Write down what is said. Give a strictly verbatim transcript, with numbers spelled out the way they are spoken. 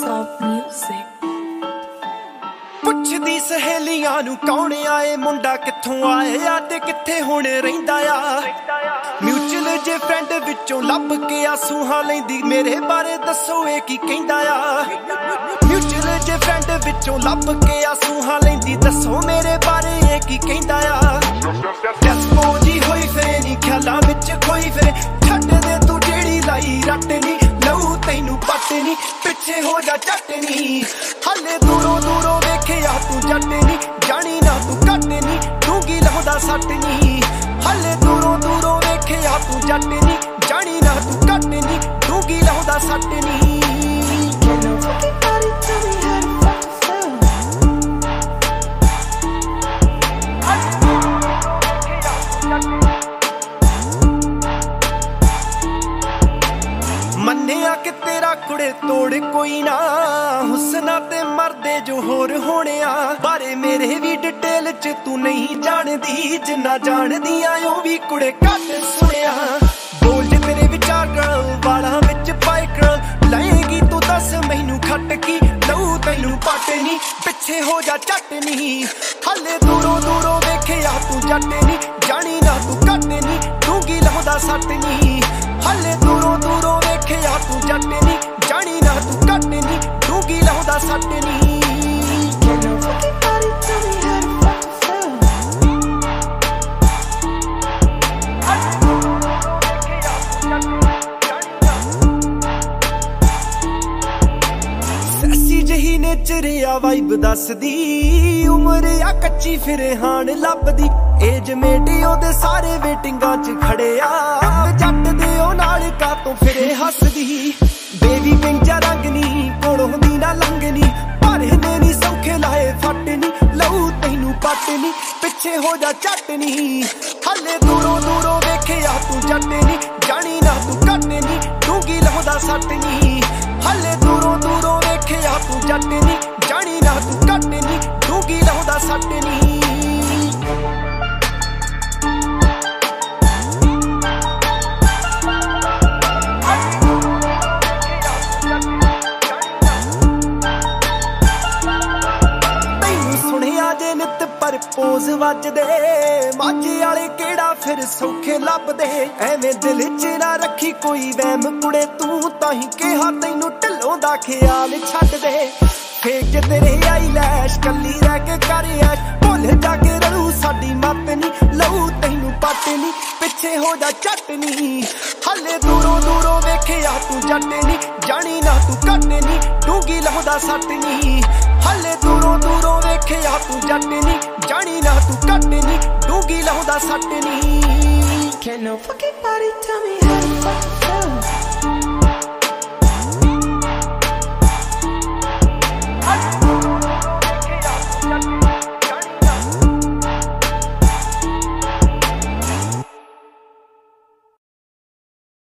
Soft music. ਪੁੱਛਦੀ ਸਹੇਲੀਆਂ ਨੂੰ ਕੌਣ ਆਏ ਮੁੰਡਾ ਕਿੱਥੋਂ ਆਇਆ ਤੇ ਕਿੱਥੇ ਹੁਣ ਰਹਿੰਦਾ ਆ। ਮਿਊਚੁਅਲ ਜੇ ਫਰੈਂਡ ਵਿੱਚੋਂ ਲੱਭ ਕੇ ਆਸੂਹਾਂ ਲੈਂਦੀ ਮੇਰੇ ਬਾਰੇ ਦੱਸੋ ਇਹ ਕੀ ਕਹਿੰਦਾ ਆ। ਮਿਊਚੁਅਲ ਜੇ ਫਰੈਂਡ ਵਿੱਚੋਂ ਲੱਭ ਕੇ ਆਸੂਹਾਂ ਲੈਂਦੀ ਦੱਸੋ ਮੇਰੇ ਬਾਰੇ ਇਹ ਕੀ ਕਹਿੰਦਾ ਆ। ਡੈਸਪੋ ਜੀ ਹੋਈ ਫਿਰੇ ਨੀ ਖਿਆਲਾਂ ਵਿੱਚ ਖੋਈ ਫਿਰੇ ਛੱਡ ਦੇ ਤੂੰ ਜਿਹੜੀ ਲਾਈ ਰੱਟ ਨੀ ਲਊ ਤੈਨੂੰ ਪੱਟ ਨੀ ਪਿੱਛੇ ਹੋ ਜਾ ਝੱਟ ਨੀ ਹਲੇ ਦੂਰੋਂ ਦੂਰੋਂ ਵੇਖਿਆ ਤੂੰ ਜੱਟ ਨੀ ਜਾਣੀ ਨਾ ਤੂੰ ਘੱਟ ਨੀ ਡੂੰਗੀ ਲਾਉਂਦਾ ਸੱਟ ਨੀ ਹਲੇ ਦੂਰੋਂ ਦੂਰੋਂ ਵੇਖਿਆ ਤੂੰ ਜੱਟ ਨੀ ਜਾਣੀ ਨਾ ਤੂੰ ਘੱਟ ਨੀ ਡੂੰਗੀ ਲਾਉਂਦਾ ਸੱਟ ਨੀ। ਮੰਨਿਆ ਕਿ ਤੇਰਾ ਕੁੜੇ ਤੋੜ ਕੋਈ ਨਾ ਹੁਸਨਾ ਤੇ ਮਰਦੇ ਜੋ ਹੋਰ ਹੋਣਿਆ ਬਾਰੇ ਮੇਰੇ ਵੀ ਡਿਟੇਲ ਚ ਤੂੰ ਨਹੀਂ ਜਾਣਦੀ ਜਿੰਨਾ ਜਾਣਦੀਆਂ ਉਹ ਵੀ ਕੁੜੇ ਘੱਟ ਸੁਣਿਆ। ਬੋਲ ਜੇ ਤੇਰੇ ਵਿਚਾਰ ਗਰਲ ਵਾਲਾਂ ਵਿੱਚ ਪਾਈ ਗਰਲ ਲਾਏਗੀ ਤੂੰ ਦੱਸ ਮੈਨੂੰ ਖੱਟ ਕੀ ਲਊ ਤੈਨੂੰ ਪੱਟ ਨੀ ਪਿੱਛੇ ਹੋ ਜਾ ਝੱਟ ਨੀ ਹਲੇ ਦੂਰੋਂ ਦੂਰੋਂ ਵੇਖਿਆ ਤੂੰ ਜੱਟ ਨੀ ਜਾਣੀ ਨਾ ਤੂੰ ਘੱਟ ਨੀ ਡੂੰਗੀ ਲਾਉਂਦਾ ਸੱਟ ਨੀ ਹਲੇ ਦੂਰੋਂ ਦੂਰੋਂ ਵੇਖਿਆ ਤੂੰ ਜੱਟ ਨੀ ਜਾਣੀ ਨਾ ਤੂੰ ਘੱਟ ਨੀ ਡੂੰਗੀ ਲਾਉਂਦਾ ਸੱਟ ਨੀ। ਸੈਸੀ ਜਿਹੀ ਨੇਚਰ ਆ ਵਾਈਬ ਦੱਸਦੀ ਉਮਰ ਆ ਕੱਚੀ ਫਿਰ ਹਾਣ ਲੱਭਦੀ ਏਜ ਮੇਟੀ ਉਹਦੇ ਸਾਰੇ ਵੇਟਿੰਗਾਂ ਚ ਖੜੇ ਆ ਜੱਟ ਦੇ ਉਹ ਨਾਲ ਕਾਤੋਂ ਫਿਰੇ ਹੱਸਦੀ ਬੇਬੀ ਪਿੰਜਾ ਰੰਗ ਨੀ ਕੋਲੋਂ ਦੀ ਨਾ ਲੰਘਨੀ ਭਰੇ ਨੇ ਨੀ ਸੌਖੇ ਲਾਏ ਫੱਟ ਨੀ ਲਊ ਤੈਨੂੰ ਪੱਟ ਨੀ ਪਿੱਛੇ ਹੋ ਜਾ ਝੱਟ ਨੀ ਹਲੇ ਦੂਰੋਂ ਦੂਰੋਂ ਵੇਖਿਆ ਤੂੰ ਜੱਟ ਨੀ ਜਾਣੀ ਨਾ ਤੂੰ ਘੱਟ ਨੀ ਡੂੰਗੀ ਲਾਉਂਦਾ ਸੱਟ ਨੀ ਹਲੇ ਦੂਰੋਂ ਦੂਰੋਂ ਵੇਖਿਆ ਤੂੰ ਜੱਟ ਨੀ ਜਾਣੀ ਨਾ ਤੂੰ ਘੱਟ ਨੀ ਡੂੰਗੀ ਲਾਉਂਦਾ ਸੱਟ ਨੀ। ਪਰਪੋਜ਼ ਵੱਜਦੇ ਮਾਝੇ ਵਾਲੇ ਕਿਹੜਾ ਫਿਰ ਸੌਖੇ ਲੱਭਦੇ ਐਵੇਂ ਦਿਲ ਚ ਨਾ ਰੱਖੀ ਕੋਈ ਵਹਿਮ ਕੁੜੇ ਤੂੰ ਤਾਂ ਹੀ ਕਿਹਾ ਤੈਨੂੰ ਢਿੱਲੋਂ ਦਾ ਖਿਆਲ ਛੱਡ ਦੇ ਫੇਕ ਤੇਰੇ ਆਈਲੈਸ਼ ਕੱਲੀ ਰਹਿ ਕੇ ਕਰ ਐਸ਼ ਭੁੱਲ ਜਾ ਕੇ ਰਹੂ ਸਾਡੀ ਮੱਤ ਨੀ ਲਊ ਤੈਨੂੰ ਪੱਟ ਨੀ ਪਿੱਛੇ ਹੋ ਜਾ ਝੱਟ ਨੀ ਹਲੇ ਦੂਰੋਂ ਦੂਰੋਂ ਵੇਖਿਆ ਤੂੰ ਜੱਟ ਨੀ ਜਾਣੀ ਨਾ ਤੂੰ ਘੱਟ ਨੀ ਡੂੰਗੀ ਲਾਉਂਦਾ ਸੱਟ ਨੀ ਹਲੇ ਦੂਰੋਂ ਦੂਰੋਂ ਵੇਖਿਆ ਤੂੰ ਜੱਟ ਨੀ ਜਾਣੀ ਨਾ ਤੂੰ ਘੱਟ ਨੀ ਡੂੰਗੀ ਲਾਉਂਦਾ ਸੱਟ ਨੀ। Can no fucking body tell me how to fuck.